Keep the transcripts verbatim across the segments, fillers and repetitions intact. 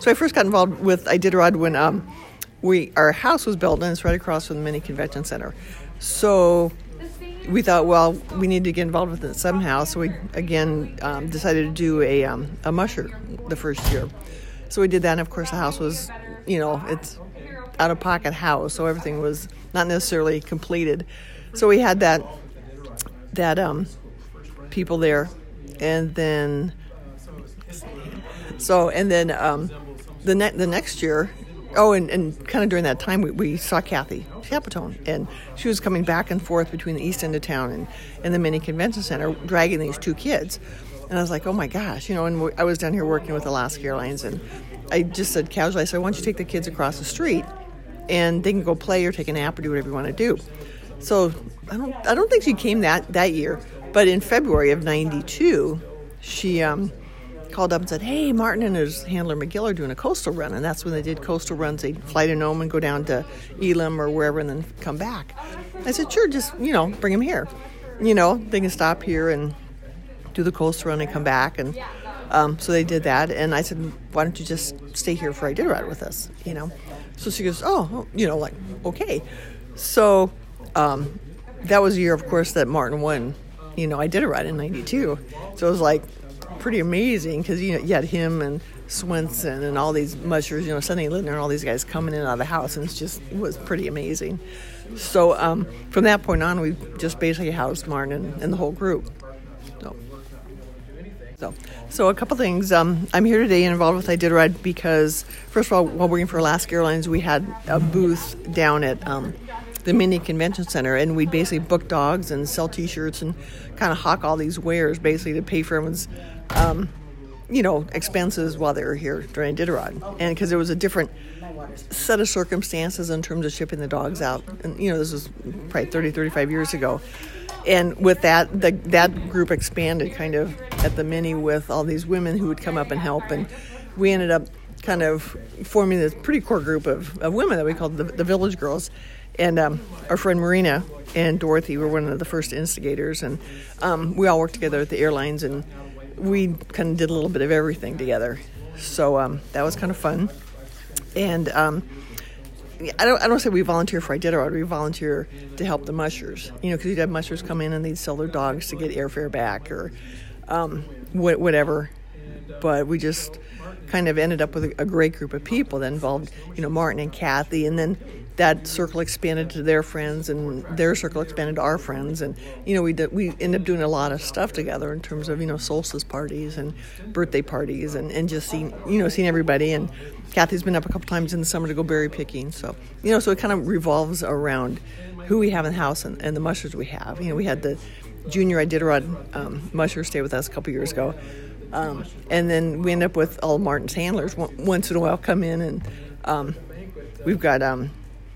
So I first got involved with Iditarod when um, we our house was built, and it's right across from the mini convention center. So we thought, well, we need to get involved with it somehow. So we again um, decided to do a um, a musher the first year. So we did that, and of course the house was, you know, it's out of pocket house, so everything was not necessarily completed. So we had that that um, people there, and then so and then um, the ne- the next year. Oh, and, and kind of during that time, we, we saw Kathy Chapitone, and she was coming back and forth between the east end of town and, and the mini convention center, dragging these two kids. And I was like, oh my gosh, you know, and I was down here working with Alaska Airlines, and I just said casually, I said, why don't you take the kids across the street, and they can go play or take a nap or do whatever you want to do. So I don't I don't think she came that, that year, but in February of ninety-two, she... um. called up and said, hey, Martin and his handler McGill are doing a coastal run, and that's when they did coastal runs. They'd fly to Nome and go down to Elam or wherever and then come back. I said, sure, just, you know, bring them here. You know, they can stop here and do the coastal run and come back. And um, so they did that, and I said, why don't you just stay here for Iditarod with us, you know? So she goes, oh, you know, like, okay. So um, that was the year, of course, that Martin won, you know, Iditarod in ninety-two. So it was like, pretty amazing because you know you had him and Swenson and all these mushers, you know, Sonny Lindner and all these guys coming in and out of the house, and it's just it was pretty amazing. So um, from that point on, we just basically housed Martin and, and the whole group. So, so, so a couple things. Um, I'm here today and involved with Iditarod because, first of all, while working for Alaska Airlines, we had a booth down at um, the mini convention center, and we'd basically book dogs and sell T-shirts and kind of hawk all these wares basically to pay for everyone's Um, you know, expenses while they were here during Iditarod. And because there was a different set of circumstances in terms of shipping the dogs out. And, you know, this was probably thirty, thirty-five years ago. And with that, the, that group expanded kind of at the Mini with all these women who would come up and help. And we ended up kind of forming this pretty core group of, of women that we called the, the Village Girls. And um, our friend Marina and Dorothy were one of the first instigators. And um, we all worked together at the airlines, and we kind of did a little bit of everything together. So um, that was kind of fun. And um, I don't I don't say we volunteer for Iditarod. We volunteer to help the mushers. You know, because you'd have mushers come in and they'd sell their dogs to get airfare back or um, wh- whatever. But we just kind of ended up with a, a great group of people that involved, you know, Martin and Kathy, and then that circle expanded to their friends, and their circle expanded to our friends, and you know we did, we ended up doing a lot of stuff together in terms of you know solstice parties and birthday parties, and, and just seeing you know seeing everybody. And Kathy's been up a couple times in the summer to go berry picking, so you know so it kind of revolves around who we have in the house and, and the mushers we have. You know we had the junior Iditarod um, musher stay with us a couple years ago, um, and then we end up with all Martin's handlers once in a while come in, and um, we've got. Um,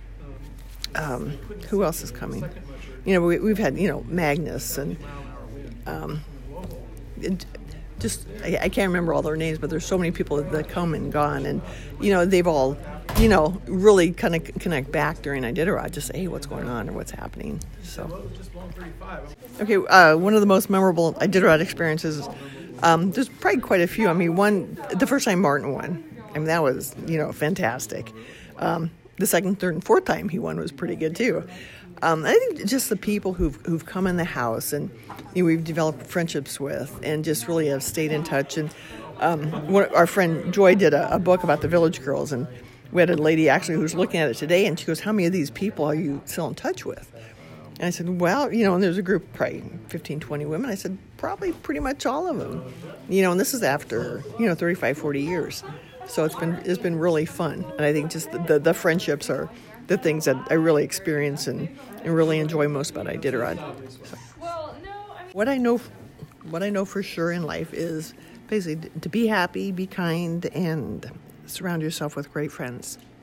Um, who else is coming? You know, we, we've had, you know, Magnus and um, it, just, I, I can't remember all their names, but there's so many people that come and gone. And, you know, they've all, you know, really kind of connect back during Iditarod, just say, hey, what's going on or what's happening. So, okay, uh, one of the most memorable Iditarod experiences, um, there's probably quite a few. I mean, one, the first time Martin won, I mean, that was, you know, fantastic. Um, The second, third, and fourth time he won was pretty good too. Um, I think just the people who've who've come in the house and you know, we've developed friendships with, and just really have stayed in touch. And um, one, our friend Joy did a, a book about the Village Girls, and we had a lady actually who was looking at it today, and she goes, "How many of these people are you still in touch with?" And I said, "Well, you know," and there's a group, probably fifteen, twenty women. I said, "Probably pretty much all of them." You know, and this is after you know thirty-five, forty years. So it's been it's been really fun, and I think just the, the, the friendships are the things that I really experience and, and really enjoy most about Iditarod. So. What I know, what I know for sure in life is basically to be happy, be kind, and surround yourself with great friends.